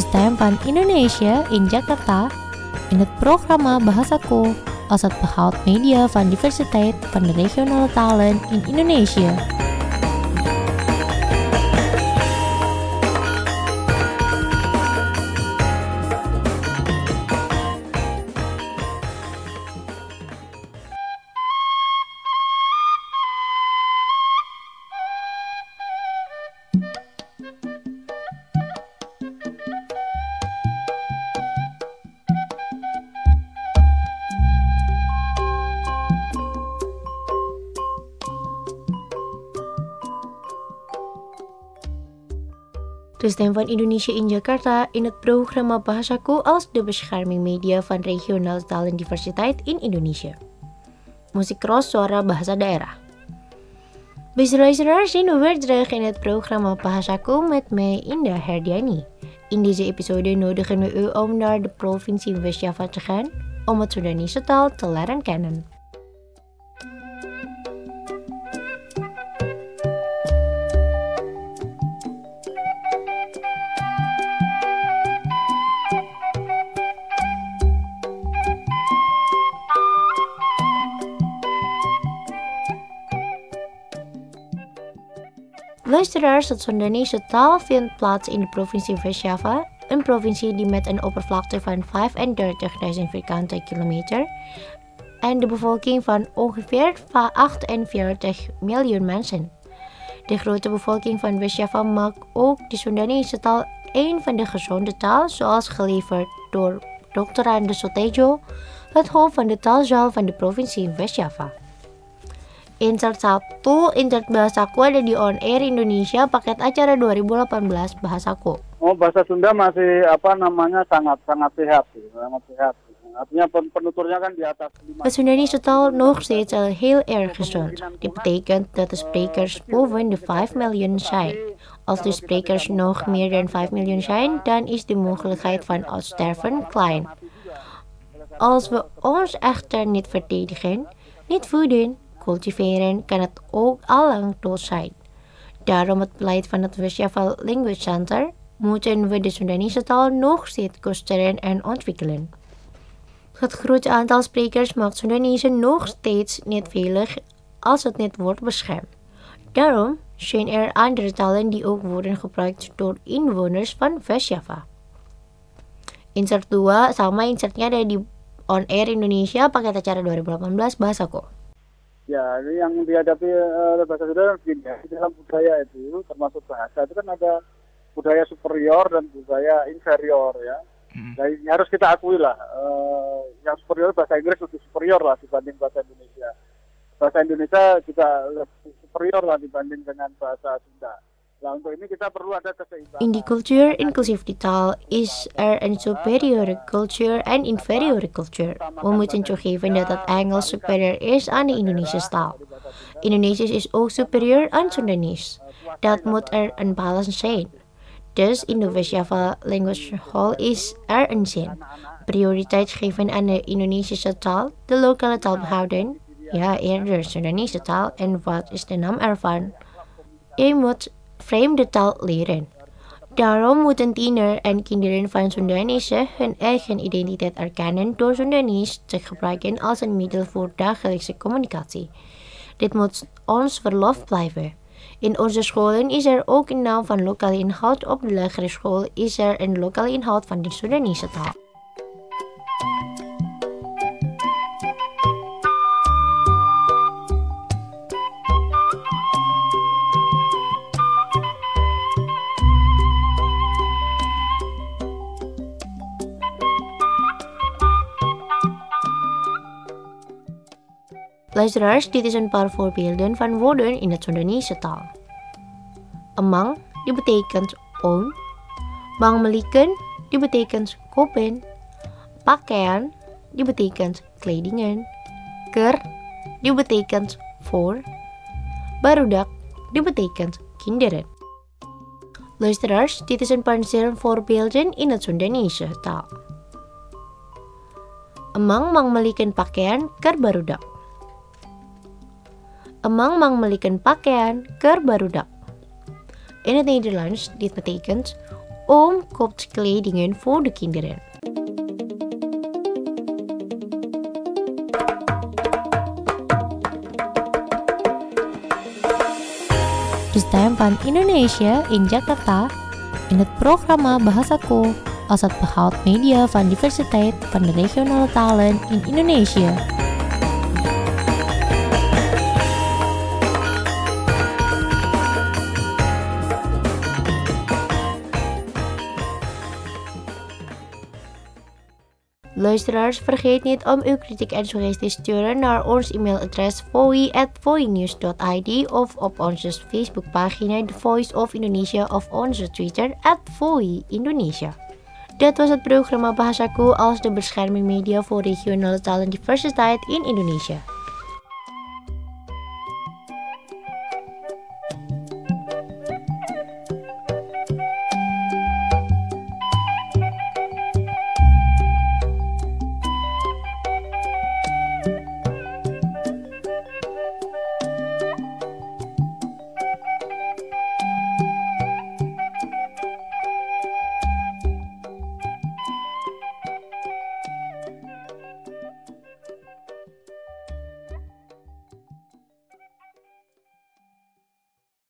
Stem van Indonesia in Jakarta in het programma Bahasaku als het behoud media van diversiteit van de regionale talen in Indonesië. De Stem van Indonesia in Jakarta in het programma Bahasaku als de bescherming media van regionale talendiversiteit in Indonesia. Muziek cross suara bahasa daerah. Beste luisteraars, zijn we weer terug in het programma Bahasaku met mij Indah Herdiani. In deze episode nodigen we u om naar de provincie West-Java te gaan om het Soedanese taal te leren kennen. Luisteraars, het Soedanese taal vindt plaats in de provincie West-Java, een provincie die met een oppervlakte van 35.000 vierkante kilometer en de bevolking van ongeveer 48 miljoen mensen. De grote bevolking van West-Java maakt ook de Soedanese taal een van de gezonde taal, zoals geleverd door Dr. Andes Sotejo, het hoofd van de taalzaal van de provincie West-Java. Insert 1, Insert Bahasaku ada di On Air Indonesia paket acara 2018 Bahasaku. Oh, bahasa Sunda masih sangat sehat. Artinya penuturnya kan di atas 5. Het Soedanese taal nog steeds al heel erg gezond. Dit betekent dat de sprekers boven de 5 miljoen zijn. Als de sprekers nog meer dan 5 miljoen zijn, dan is de mogelijkheid van uitsterven klein. Als we ons echter niet verdedigen, niet voeden, cultiveren, kan het ook allang dood zijn. Daarom het beleid van het West-Java Language Center moeten we de Soedanese taal nog steeds koesteren en ontwikkelen. Het grote aantal sprekers maakt Soedanese nog steeds niet veilig als het niet wordt beschermd. Daarom zijn er andere talen die ook worden gebruikt door inwoners van West-Java. Insert 2 sama insertnya ada di On Air Indonesia paket acara 2018 Bahasaku. Ya, ini yang dihadapi oleh bahasa Sunda begini ya. Di dalam budaya itu, termasuk bahasa itu kan ada budaya superior dan budaya inferior ya. Nah, ini harus kita akui lah. Yang superior bahasa Inggris lebih superior lah dibanding bahasa Indonesia. Bahasa Indonesia juga lebih superior lah dibanding dengan bahasa Sunda. Nah, untuk ini kita perlu ada keseimbangan. In die cultuur, inclusief die taal, is er een superieure cultuur en inferieure cultuur. We moeten toegeven dat het Engels superieur is aan de Indonesische taal. Indonesisch is ook superieur aan Soedanees. Dat moet er een balans zijn. Dus in de West-Java Language Hall is er een zin. Prioriteit geven aan de Indonesische taal, de lokale taal behouden. Ja, eerder Soedanese taal. En wat is de naam ervan? Je moet vreemde taal leren. Daarom moeten tiener en kinderen van Soedanese hun eigen identiteit erkennen door Soedanees te gebruiken als een middel voor dagelijkse communicatie. Dit moet ons verlof blijven. In onze scholen is er ook een naam van lokale inhoud. Op de lagere school is er een lokale inhoud van de Soedanese taal. Luisteraars, dit is een paar voorbeelden van woorden in het Soedanese taal. Amang, die betekent oom. Bang meliken, die betekent kopen. Pakaian, die betekent kledingen. Ker, die betekent voor. Barudak, die betekent kinderen. Luisteraars, dit is een paar voorbeelden in het Soedanese taal. Amang mang meliken pakaian ker barudak. Amang mang meliken pakaian ker barudak. In het Nederlands, dit betekent, Om koopt kledingen voor de kinderen. De Stem van Indonesia in Jakarta in het programma Bahasaku als het behoud media van diversiteit van de regionale talen in Indonesië. Luisteraars, vergeet niet om uw kritiek en suggesties te sturen naar ons e-mailadres voi@voinews.id of op onze Facebookpagina The Voice of Indonesia of onze Twitter @voiindonesia. Dit was het programma Bahasaku als de bescherming media voor regionale taal en diversiteit in Indonesië.